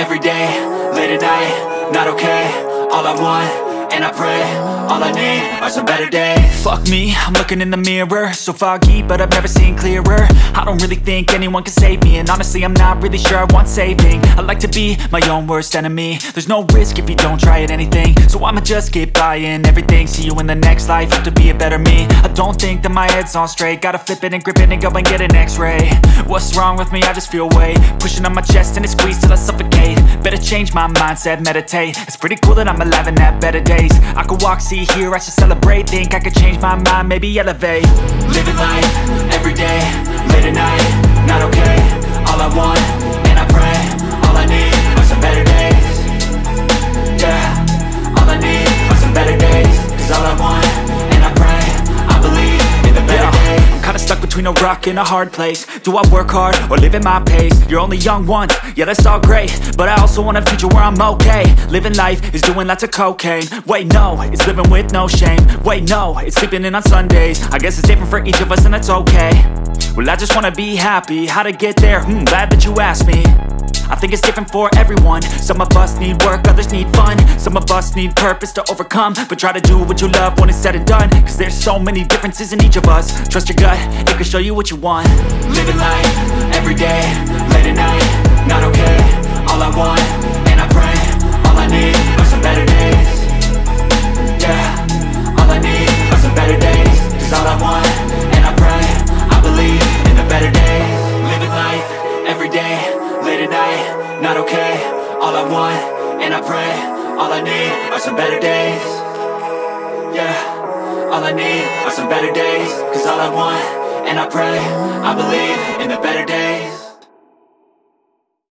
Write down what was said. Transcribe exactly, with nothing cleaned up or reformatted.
every day, late at night, not okay. All I want, and I pray, all I need are some better days. Fuck me, I'm looking in the mirror, so foggy, but I've never seen clearer. I don't really think anyone can save me, and honestly I'm not really sure I want saving. I like to be my own worst enemy. There's no risk if you don't try at anything, so I'ma just keep buying everything. See you in the next life, have to be a better me. I don't think that my head's on straight, gotta flip it and grip it and go and get an x-ray. What's wrong with me? I just feel weight pushing on my chest and it squeezes till I suffocate. Better change my mindset, meditate. It's pretty cool that I'm alive and have better days. I could walk, see, hear, I should celebrate. Think I could change my mind, maybe elevate. Living life, every day, late at night, not okay. All I want, and I pray, all I need are some better days. Yeah, all I need are some better days. Cause all I want, and I pray, I believe in the better yeah. days. I'm kinda stuck between a rock and a hard place. Do I work hard, or live at my pace? You're only young once, yeah that's all great, but I also want a future where I'm okay. Living life is doing lots of cocaine. Wait no, it's living with no shame. Wait no, it's sleeping in on Sundays. I guess it's different for each of us and that's okay. Well I just wanna be happy, how to get there? Hmm, glad that you asked me. I think it's different for everyone. Some of us need work, others need fun. Some of us need purpose to overcome. But try to do what you love when it's said and done. Cause there's so many differences in each of us. Trust your gut, it can show you what you want. Living life, every day, late at night, not okay. All I want, and I pray, all I need are some better days. Yeah, all I need are some better days. Cause all I want, and I pray, I believe in the better days. Living life, every day, late at night, not okay. All I want, and I pray, all I need are some better days. Yeah, all I need are some better days. Cause all I want, and I pray, I believe in the better days.